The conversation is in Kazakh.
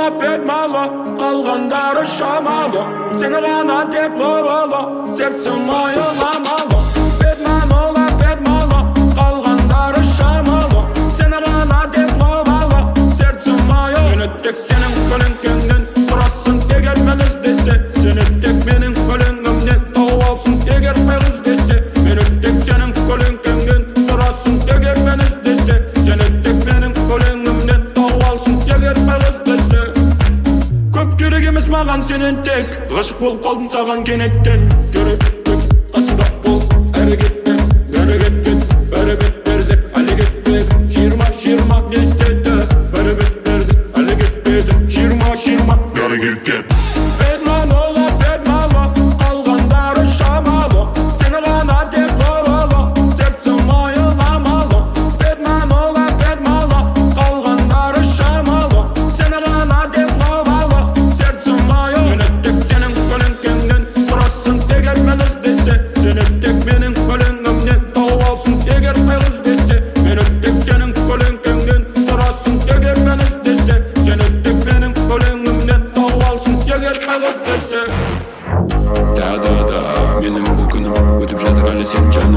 олап etmeli, қалғандары шамалы. Сені ғана тек ловалы, сердцем ойламалы. Бетмен олап etmeli, қалғандары шамалы. Сені ғана тек ловалы, сердцем ойламалы. Мені тек сенің көлеңкеңнен сұрасын, егер мен іздесе. Сені тек менің көлеңімнен тауып алсын, егер мен іздесе. Мені тек сенің көлеңкеңнен сұрасын, егер мен іздесе. Сені тек менің көлеңімнен тауып алсын, егер мен іздесе. Көп керек емес маған сенен тек, ғашық болып қалдым саған кенеттен. Керек тек қасымда бол, әрі кетпе, бәрі кетпе, бәрі беттерді, әлі кетпе. 20-20 не істеді, бәрі беттерді, әлі кетпеді. 20-20 бәрі кетпеді. Бетмен олап etmeli, қалғандары шамалы. Сені ғана тек ловалы, сердцем ойламалы. Бетмен олап etmeli, қалғандары шамалы. Сені ғана тек ловалы, сердцем ойламалы. Мені тек сенің көлеңкеңнен сұрасын, егер мен іздесе. Сені тек менің көлеңімнен тауып алсын, егер мен іздесе. Мені тек сенің көлеңкеңнен сұрасын, егер мен іздесе. Сені тек менің көлеңімнен тауып алсын, егер мен іздесе. Да, менің бұл күнім өтіп жатыр әлі сен жай